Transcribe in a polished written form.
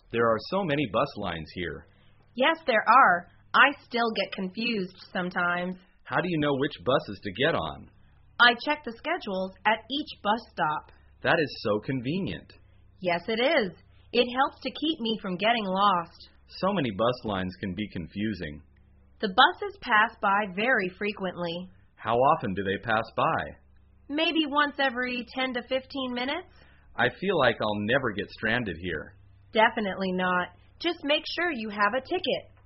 There are so many bus lines here. Yes, there are. I still get confused sometimes. How do you know which buses to get on? I check the schedules at each bus stop. That is so convenient. Yes, it is. It helps to keep me from getting lost. So many bus lines can be confusing. The buses pass by very frequently. How often do they pass by? Maybe once every 10 to 15 minutes. I feel like I'll never get stranded here. Definitely not. Just make sure you have a ticket.